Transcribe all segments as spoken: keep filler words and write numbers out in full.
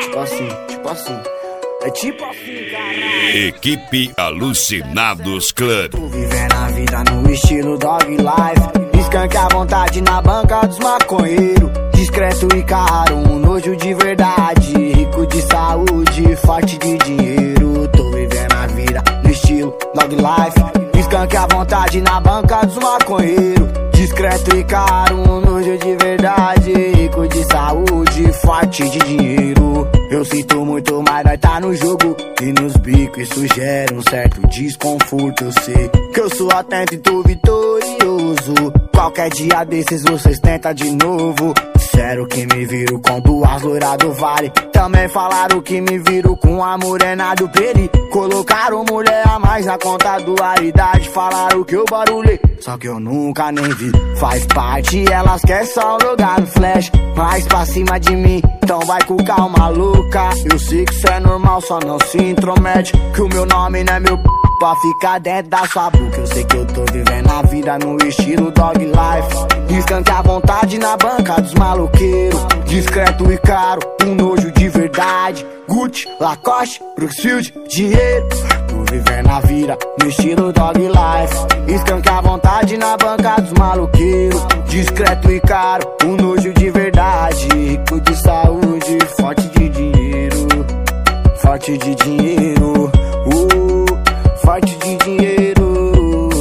tipo assim, tipo assim. É tipo assim, caralho. Equipe Alucinados Club. Tô vivendo a vida no estilo dog life. Skunk à vontade na banca dos maconheiros. Discreto e caro, um nojo de verdade. Rico de saúde, forte de dinheiro. Tô vivendo a vida no estilo dog life. Skunk à vontade na banca dos maconheiros. Discreto e caro, um nojo de verdade. Rico de saúde, forte de dinheiro. Eu sinto muito, mas nós tá no jogo e nos bicos. Isso gera um certo desconforto. Eu sei que eu sou atento e tô vitorioso. Qualquer dia desses vocês tentam de novo. Disseram que me viram com duas loiras do vale. Também falaram que me viram com a morena do peri. Colocaram mulher a mais na conta dualidade. Falaram que eu barulhei, só que eu nunca nem vi. Faz parte, elas querem só logar no flash. Mais pra cima de mim, então vai com calma louca. Eu sei que isso é normal, só não se intromete. Que o meu nome não é meu p... pra ficar dentro da sua boca. Eu sei que eu tô vivendo a vida no estilo dog life. Skunk à vontade na banca dos maloqueiros. Discreto e caro, um nojo de verdade. Gucci, Lacoste, Brooksfield, dinheiro. Tô vivendo a vida no estilo dog life. Skunk à vontade na banca dos maloqueiros. Discreto e caro, um nojo de verdade. Rico de saúde, forte de dinheiro. Forte de dinheiro, uh, forte de dinheiro.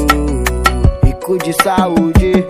Rico de saúde.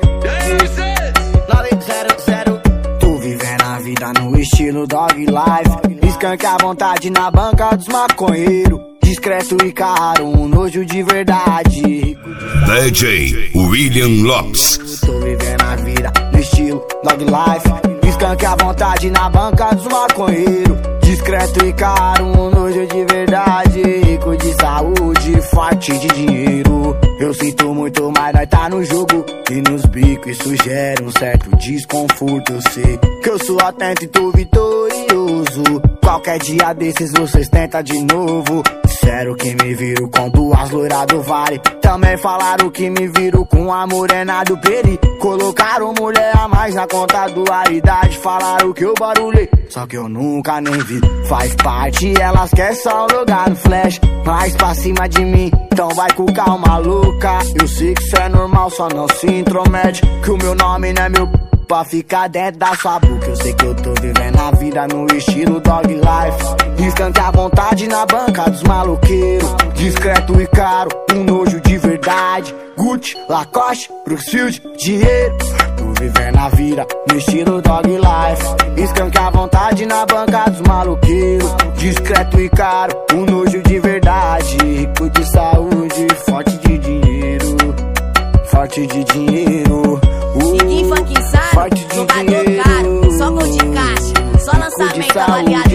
nove zero zero. Tô vivendo a vida no estilo dog life. Skunk à vontade na banca dos maconheiros. Discreto e caro, um nojo de verdade. D J William Lopes. Tô vivendo a vida no estilo dog life. Skunk à vontade na banca dos maconheiros. Discreto e caro, um nojo de verdade. Rico de saúde, forte de dinheiro. Eu sinto muito, mas nós tá no jogo e nos bicos. Isso gera um certo desconforto. Eu sei que eu sou atento e tô vitorioso. Qualquer dia desses vocês tentam de novo. Disseram que me viram com duas loiras do vale. Também falaram que me viram com a morena do peri. Colocaram mulher a mais na conta dualidade. Falaram que eu barulhei, só que eu nunca nem vi. Faz parte, elas querem só logar no flash. Mais pra cima de mim, então vai com calma louca. Eu sei que isso é normal, só não se intromete. Que o meu nome não é meu p... pra ficar dentro da sua boca. Eu sei que eu tô vivendo a vida no estilo dog life. Skunk à vontade na banca dos maloqueiros. Discreto e caro, um nojo de verdade. Gucci, Lacoste, Brooksfield, dinheiro. Tô vivendo a vida no estilo dog life. Skunk à vontade na banca dos maloqueiros. Discreto e caro, um nojo de verdade. Rico de saúde, forte de dinheiro. Forte de dinheiro. Ninguém funk sabe, forte de jogador dinheiro. caro, só gol de caixa, só lançamento avaliado